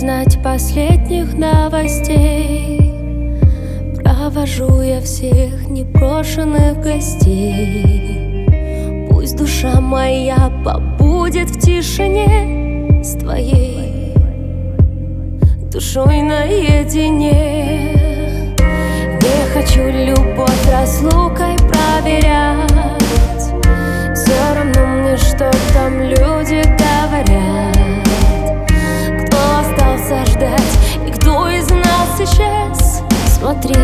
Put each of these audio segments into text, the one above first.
знать последних новостей. Провожу я всех непрошенных гостей. Пусть душа моя побудет в тишине с твоей душой наедине. Не хочу любовь разлукой проверять. Все равно мне, что там люди говорят. Кто остался ждать и кто из нас исчез? Смотри,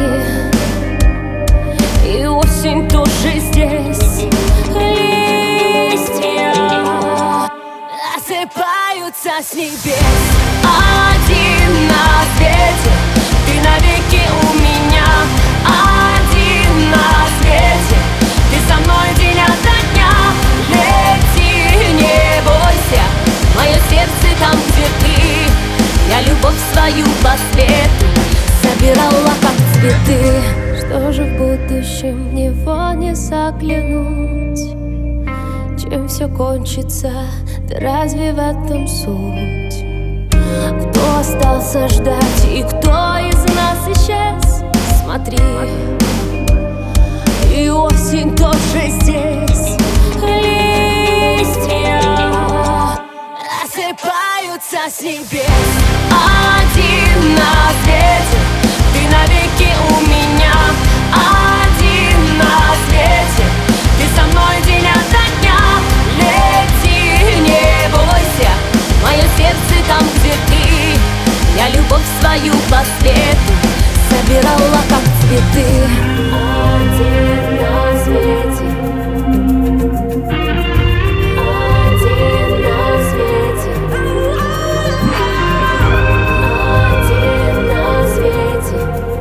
и осень тоже здесь. Листья осыпаются с небес. Один на свете, ты навеки у меня. Один на свете, ты со мной день ото дня. Лети, не бойся, мое сердце там, где ты. Я любовь свою по свету собирала, как цветы. Что же в будущем, в него не заглянуть? Чем все кончится, да разве в этом суть? Кто остался ждать и кто из нас исчез? Смотри, и осень тоже здесь. Листья осыпаются с небес. Один на свете, ты навеки у меня. Один на свете, ты со мной день ото дня. Лети, не бойся, мое сердце там, где ты. Я любовь свою по свету собирала, как цветы. Один на свете, один на свете, один на свете.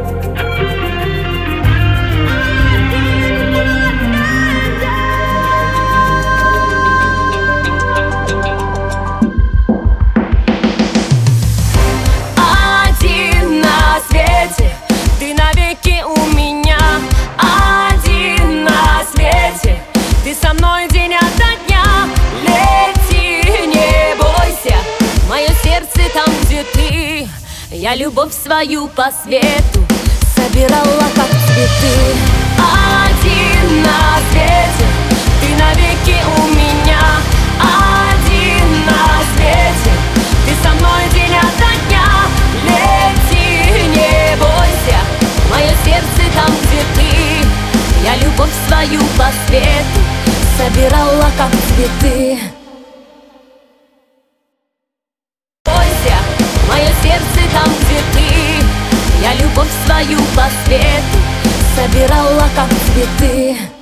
Один на свете, ты навеки у меня. Один на свете, ты со мной день ото дня. Лети, не бойся, мое сердце там, где ты. Я любовь свою по свету собирала, как цветы. Один на свете, ты навеки у меня. Один на свете, ты со мной день ото дня. Лети, не бойся, мое сердце там, где ты. Я любовь свою по свету собирала, как цветы. Бойся, мое сердце там, где ты. Я любовь свою по свету собирала, как цветы.